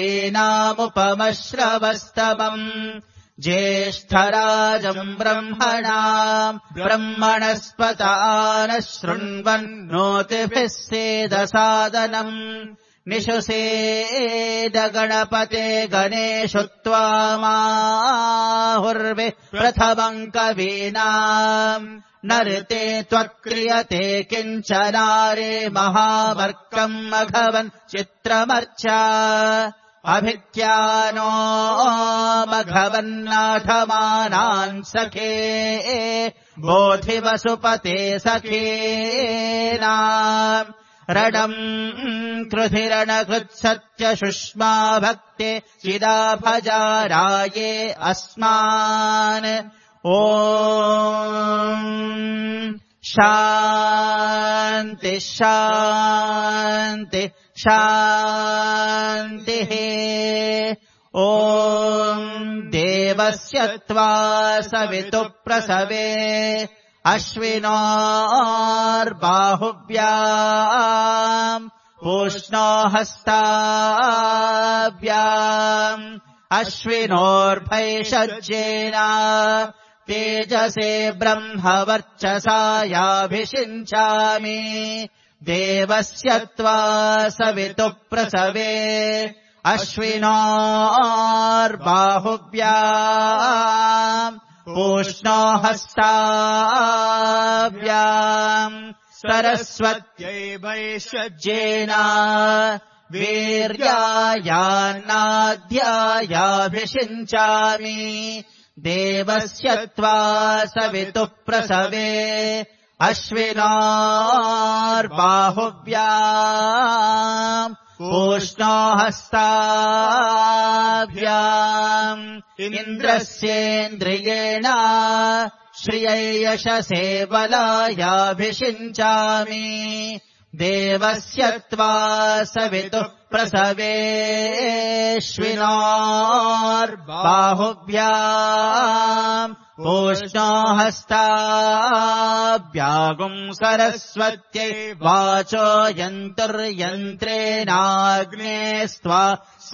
कवीनामुपमश्रवस्तमम् ज्येष्ठराजम् ब्रह्मणाम् ब्रह्मणस्पतानः शृण्वन्नोतिभिः सेदसादनम् निशुसेद गणपते गणेषु त्वामाहुर्वे प्रथमम् कवीनाम् नरते त्वक्रियते किञ्चनारे महावर्कम् मघवन् चित्रमर्चा अभित्यानो मघवन्नाथमानान् सखे बोधिवसुपते सखेनाम् रणम् कृधिरणकृत्सत्यशुष्मा भक्ते चिदाभजाराये अस्मान् ॐ शान्ति शान्ति शान्तिः ॐ देवस्य त्वा सवितुः प्रसवे अश्विनोर्बाहुव्याम् पूष्णो हस्ताभ्याम् अश्विनोर्भैषज्येन तेजसे ब्रह्मवर्चसा याभिषिञ्चामि देवस्य त्वा सवितुः प्रसवे अश्विनोर्बाहुव्याम् पूष्णो हस्ताभ्याम् सरस्वत्यै वैषज्येन वीर्यायान्नाद्यायाभिषिञ्चामि देवस्य त्वा सवितुः प्रसवे अश्विनोर्बाहुव्याम् पूष्णो हस्ताभ्याम् इन्द्रस्येन्द्रियेण श्रियै यशसे बलायाभिषिञ्चामि देवस्य त्वा सवितुः प्रसवेश्विनोर्बाहुभ्याम् पूष्णो हस्ताभ्यागुम् सरस्वत्यै वाचो यन्तुर्यन्त्रेणाग्नेस्त्वा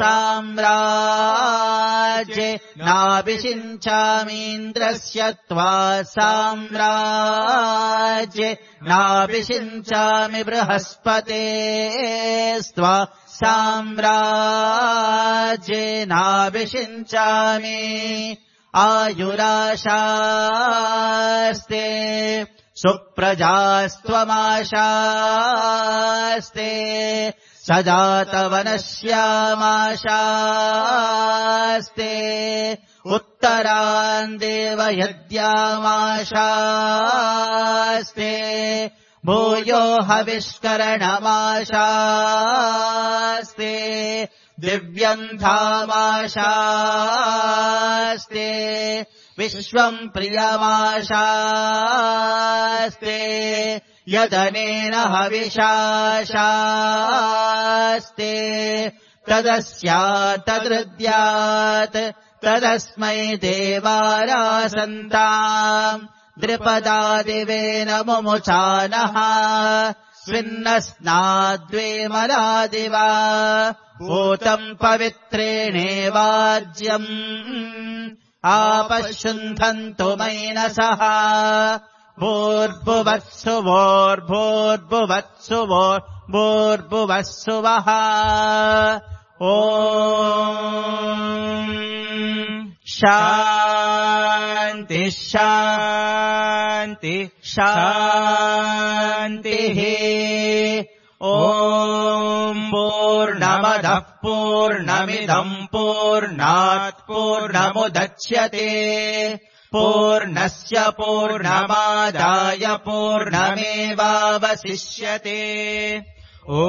साम्राज्ये नाभिषिञ्चामीन्द्रस्य त्वा साम्राज्ये नाभिषिञ्चामि बृहस्पतेस्त्वा साम्राज्ये नाभिषिञ्चामि आयुराशास्ते सुप्रजास्त्वमाशास्ते सजातवनश्यामाशास्ते उत्तरान् देवयद्यामाशास्ते भूयो हविष्करणमाशास्ते दिव्यम् धामाशास्ते विश्वम् प्रियमाशास्ते यदनेन हविषाशास्ते तदस्यात् तदृद्यात् तदस्मै देवारासन्ताम् द्रिपदादिवेन मुमुचानः स्विन्नस्नाद्वे मलादिवा भूतम् पवित्रेणेवाज्यम् आपशुन्धन्तु मैनसः भूर्भुवत्सु वोर्भूर्भुवत्सु वोर्भूर्भुवत्सु वः ॐ शान्ति शान्ति शान्तिः ॐ पूर्णमदः पूर्णमिदम् पूर्णात् पूर्णमुदच्यते पूर्णस्य पूर्णमादाय पूर्णमेवावशिष्यते ॐ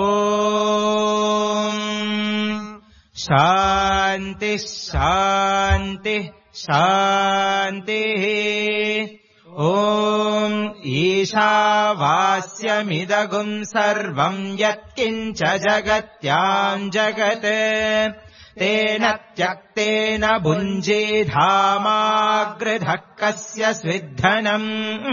शान्ति शान्ति शान्तिः ॐ ईशावास्यमिदगुम् सर्वम् यत्किञ्च जगत्याम् जगत् तेन त्यक्तेन भुञ्जीधामागृधः कस्य स्विद्धनम्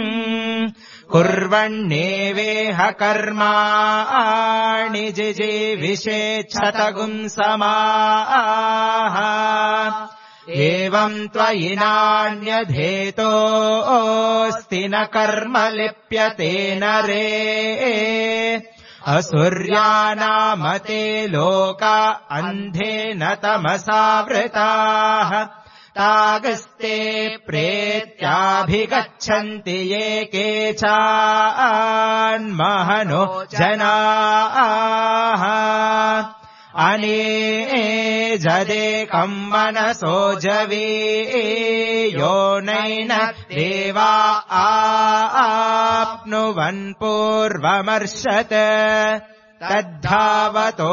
कुर्वन्नेवेह कर्माणि जिजीविषेच्छतगुम् समाः एवम् त्वयि नान्यधेतोऽस्ति न कर्म लिप्यते नरे असुर्यानामते लोका अन्धेन तमसावृताः तागस्ते प्रेत्याभिगच्छन्ति ये केचान्महनो जनाः अनेजदेकम् मनसो जवीयो नैन देवा आप्नुवन् पूर्वमर्षत् तद्धावतो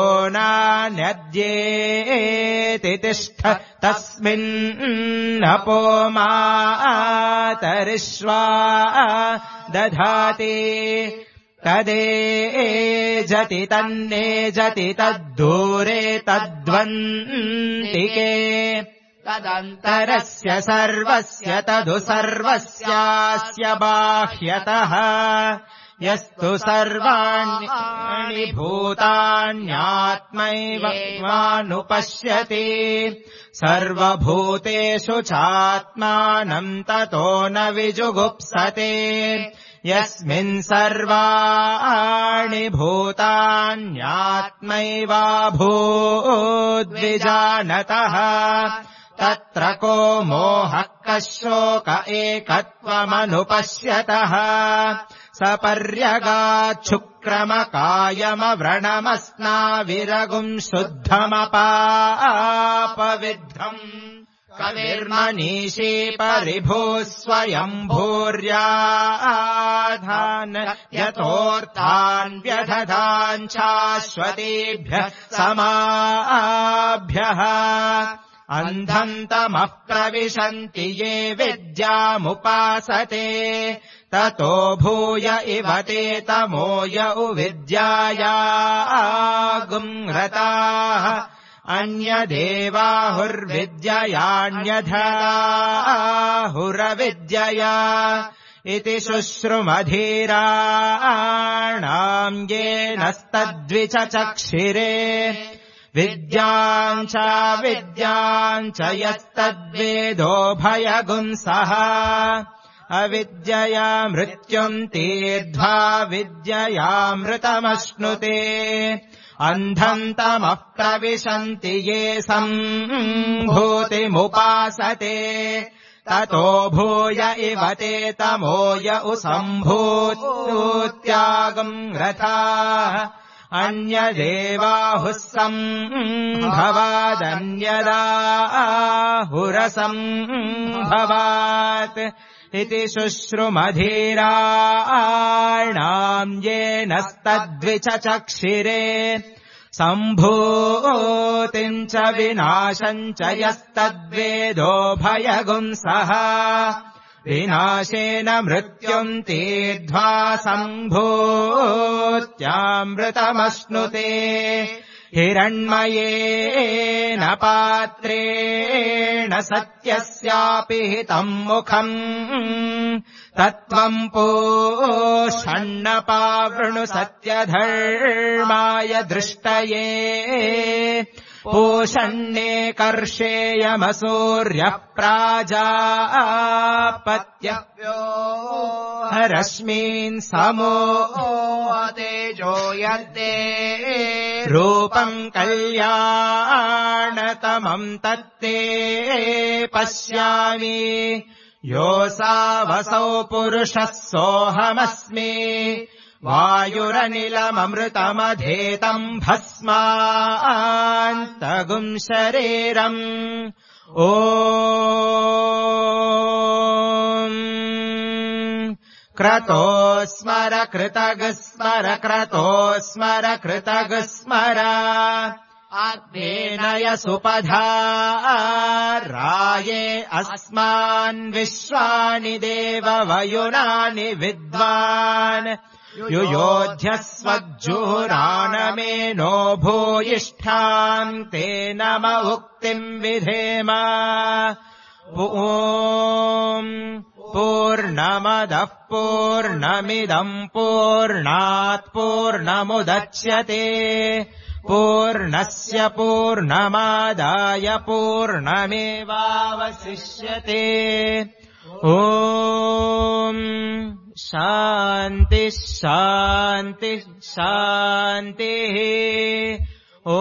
नान्यद्येति तिष्ठ तस्मिन्नपो मातरिष्वा दधाति तदेजति तन्नेजति तद्दूरे तद्वन्तिके तदन्तरस्य सर्वस्य तदु सर्वस्यास्य बाह्यतः यस्तु सर्वाणि भूतान्यात्मैव वानुपश्यति सर्वभूतेषु चात्मानम् ततो न विजुगुप्सते यस्मिन् सर्वाणि भूतान्यात्मैवाभूद्विजानतः तत्र को मोहः कः शोक एकत्वमनुपश्यतः सपर्यगाच्छुक्रमकायमव्रणमस्नाविरगुम् शुद्धमपापविद्धम् कविर्मनीषी परिभूः स्वयम् भूर्याधान यतोऽर्थान् व्यदधान् शाश्वतीभ्यः समाभ्यः अन्धम् तमः प्रविशन्ति ये विद्यामुपासते ततो भूय इव ते तमो य उविद्यायागुंरताः अन्यदेवाहुर्विद्ययान्यथाहुरविद्यया इति शुश्रुमधीराणाम् येनस्तद्विचचक्षिरे विद्याम् च विद्याम् च यस्तद्वेदो भयगुंसः अविद्यया मृत्युम् तीर्ध्वा विद्ययामृतमश्नुते अन्धम् तमः प्रविशन्ति ये सम्भूतिमुपासते ततो भूय इव ते तमो य उसम्भूत्यागम् रथाः अन्यदेवाहुः सम्भवादन्यदाहुरसम्भवात् इति शुश्रुमधीराणाम् येनस्तद्विचचक्षिरे सम्भूतिम् च विनाशम् च यस्तद्वेदो भयगुंसः विनाशेन मृत्युम् तीर्ध्वा सम्भूत्यामृतमश्नुते हिरण्मयेन पात्रेण सत्यस्यापि हितम् मुखम् तत्त्वम् पूषण्णपावृणु सत्यधर्माय दृष्टये पूषण्ये कर्षेयमसूर्यः प्राजापत्यव्यो रश्मीन् समो तेजो यत्ते रूपम् कल्याणतमम् तत्ते पश्यामि योऽसावसौ पुरुषः सोऽहमस्मि वायुरनिलममृतमधेतम् भस्मान्तगुम् शरीरम् ॐ क्रतो स्मर कृतगस्मर क्रतो स्मर कृतगस्मर आग्नेय सुपधा राये अस्मान् विश्वानि देव वयुनानि विद्वान् युयोध्यस्वज्जुहुरानमेनो भूयिष्ठाम् ते नम उक्तिम् विधेम ॐ पूर्णमदः पूर्णमिदम् पूर्णात् पूर्णमुदच्यते पूर्णस्य पूर्णमादाय पूर्णमेवावशिष्यते ॐ शान्तिः शान्तिः शान्तिः ॐ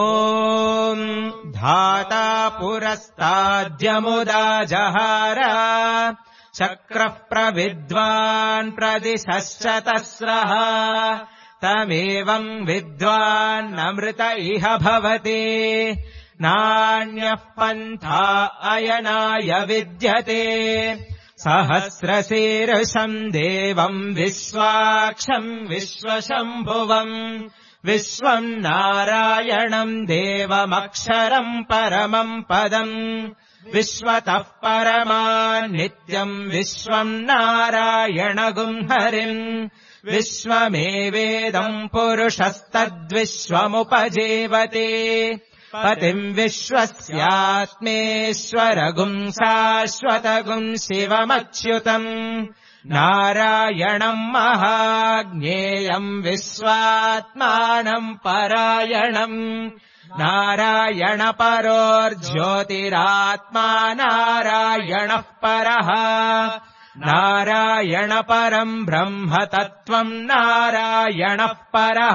धाता पुरस्ताद्यमुदा जहार चक्रः प्रविद्वान् प्रदिशश्च तस्रः तमेवम् विद्वान्नमृत इह भवति नान्यः पन्था अयनाय विद्यते सहस्रशीर्षम् देवम् विश्वाक्षम् विश्वशम्भुवम् विश्वम् नारायणम् देवमक्षरम् परमम् पदम् विश्वतः परमान् नित्यम् विश्वम् नारायणगुम् हरिम् विश्वमेवेदम् पुरुषस्तद्विश्वमुपजीवति पतिम् विश्वस्यात्मेश्वरगुम् शाश्वतगुम् शिवमच्युतम् नारायणम् महाज्ञेयम् विश्वात्मानम् परायणम् नारायणपरोर्ज्योतिरात्मा नारायणः परः नारायणपरम् ब्रह्म तत्त्वम् नारायणः परः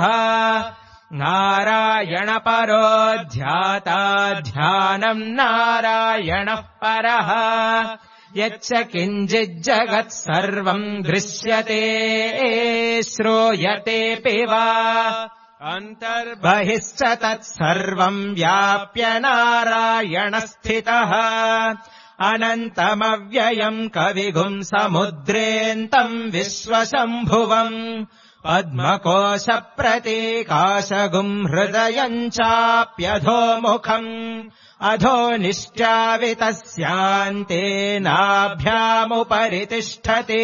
नारायणपरोऽध्याता ध्यानम् नारायणः परः यच्च किञ्चिज्जगत् सर्वम् दृश्यते श्रूयतेऽपि वा अन्तर्बहिश्च तत्सर्वम् व्याप्य नारायणस्थितः अनन्तमव्ययम् कविगुम् समुद्रेऽन्तम् विश्वशम्भुवम् पद्मकोशप्रतीकाशगुम् हृदयम् चाप्यधोमुखम् अधो निश्चावितस्यान्तेनाभ्यामुपरि तिष्ठति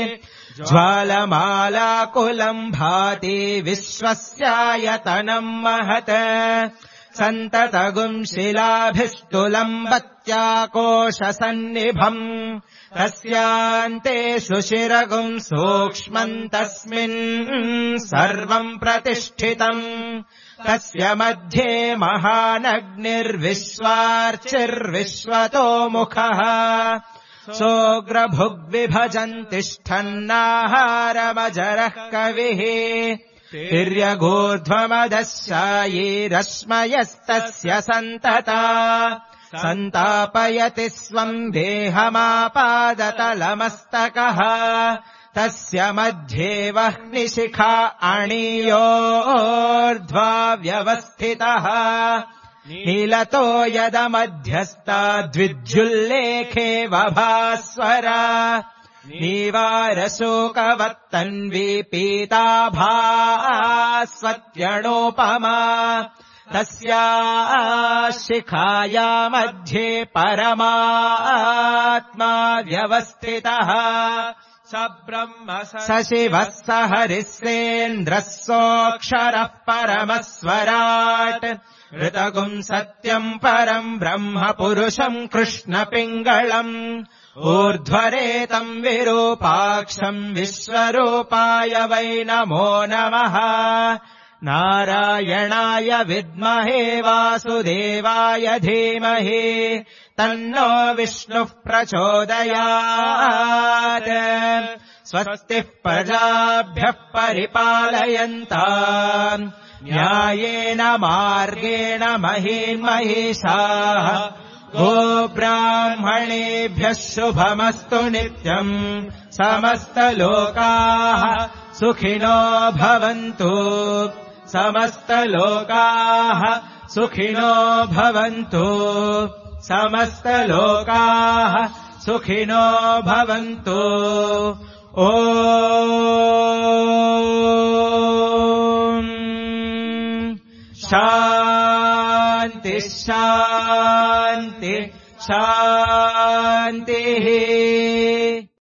ज्वालमालाकुलम् भाति विश्वस्यायतनम् महत् सन्ततगुम् शिलाभिस्तुलम् वत्याकोशसन्निभम् तस्यान्ते सुशिरगुम् सूक्ष्मम् तस्मिन् सर्वम् प्रतिष्ठितम् तस्य मध्ये महानग्निर्विश्वार्चिर्विश्वतो मुखः सोऽग्रभुग्विभजन् तिष्ठन्नाहारमजरः कविः तिर्यगूर्ध्वमदशायीरश्मयस्तस्य सन्तता सन्तापयति स्वम् देहमापादतलमस्तकः तस्य मध्ये वह्निशिखा अणीयोर्ध्वा व्यवस्थितः नीलतो यदमध्यस्ता द्विज्युल्लेखे वभास्वरा नीवारशोकवत्तन्वी पीताभास्वत्यणोपमा तस्याः शिखाया मध्ये परमात्मा व्यवस्थितः स ब्रह्म स शिवः स हरिस्सेन्द्रः सोऽक्षरः परमः स्वराट् ऋतगुम् सत्यम् परम् ब्रह्म पुरुषम् कृष्णपिङ्गळम् ऊर्ध्वरेतम् विरूपाक्षम् विश्वरूपाय वै नमो नमः नारायणाय विद्महे वासुदेवाय धीमहि तन्नो विष्णुः प्रचोदयात् स्वस्तिः प्रजाभ्यः परिपालयन्ताम् न्यायेन मार्गेण महीन्महीषाः गोब्राह्मणेभ्यः शुभमस्तु नित्यम् समस्तलोकाः सुखिनो भवन्तु समस्तलोकाः सुखिनो भवन्तु समस्तलोकाः सुखिनो भवन्तु ॐ शान्ति शान्ति शान्तिः